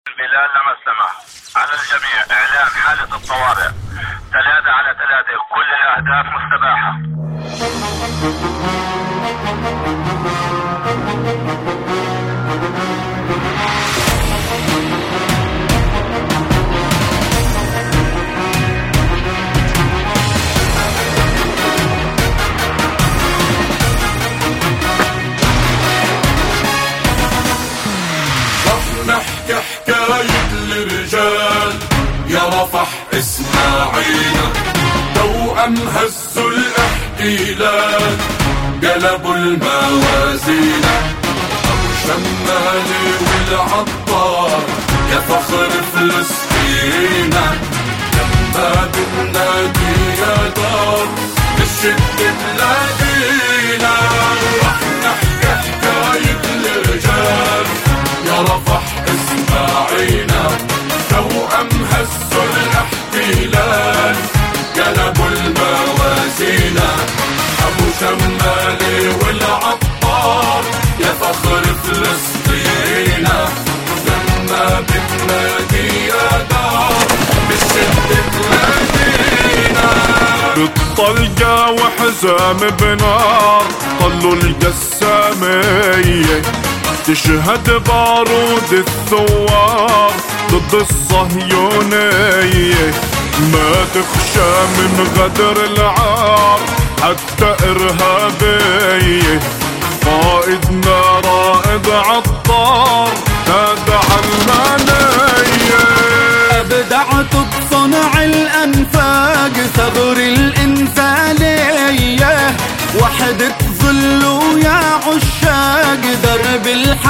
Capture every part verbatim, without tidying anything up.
البلاد لما سمح على الجميع إعلان حالة الطوارئ. ثلاثة على ثلاثة، كل الأهداف مستباحة. نحكي حكاية الرجال يا رفح اسماعيل، توأم هزوا الاحتلال قلبوا الموازين، أبو شمالي والعطار يا فخر فلسطين، لما بنادي يا دار بالشدة تلاقينا. رح نحكي حكاية الرجال يا رفح اسماعينا، توأم هزوا الاحتلال قلبوا الموازين، أبو شمالي والعطار يا فخر فلسطين، لما بتنادي يا دار بالشدة تلاقينا. بالطلقة وحزام بنار طلوا القسامية، تشهد بارود الثوار ضد الصهيونية، ما تخشى من غدر العار حتى إرهابية، قائدنا رائد عطار نادى علمانية. أبدعت بصنع الأنفاق ثغر الإنسانية، وحدة ظلوا يا عشاق درب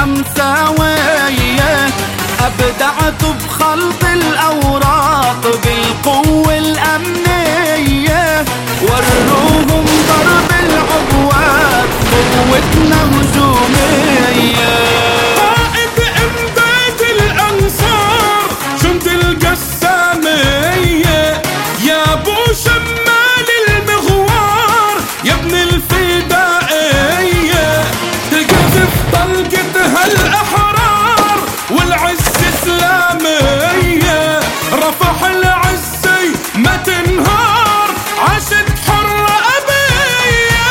الحمساوية، أبدعت بخلط الأوراق بالقوة الأمنية، وروهم ضرب العبوات قوتنا هجومية. قائد إمداد الأنصار جند القسامية، يا أبو شمال المغوار يا ابن الفدائية، تقذف طلقتها الأحرار والعز إسلامية، رفح العزي ما تنهار عاشت حرة أبية.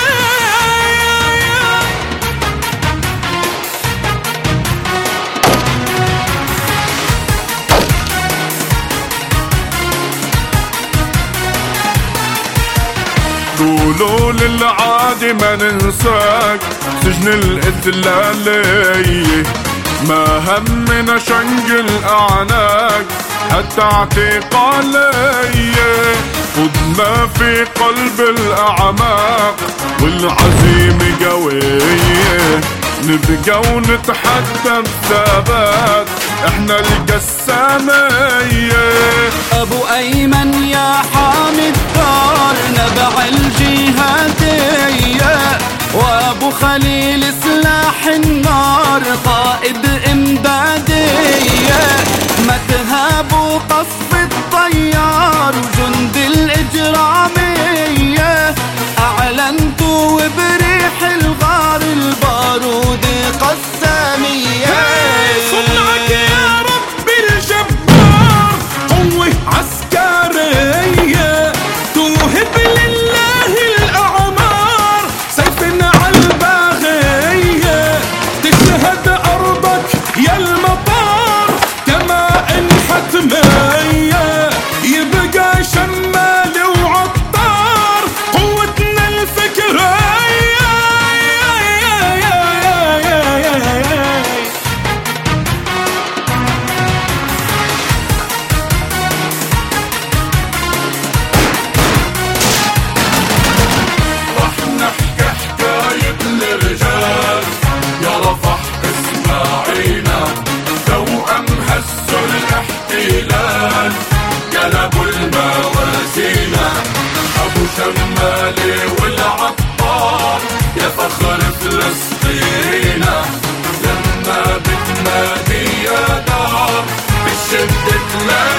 قولوا للعادي ما ننساك سجن الإذلالية، ما همنا شنق الأعناق حتى اعتقالية، خدنا في قلب الأعماق والعزيمة قوية، نبقى ونتحدى بثبات احنا القسامية. أبو أيمن يا حامي الدار نبع الجهادية، وأبو خليل سلاح النار قائد إمدادية، ما تهابوا قصف الطيار وجند الإجرامية، أعلنتوا وبريح الغار البارود قسامية. صنعك يا ربي الجبار قوة عسكرية، توهب لله الأعمار سيفنا على الباغية، تشهد أرضك يا المطار كما إن حتمية، يبقى شمالي وعطار قوتنا الفكرية. رح نحكي حكاية الرجال يا رفح اسماعينا، توأم هزوا الاحتلال قلبوا الموازين، أبو شمالي والعطار يا فخر فلسطين، لما بتنادي يا دار بالشدة تلاقينا.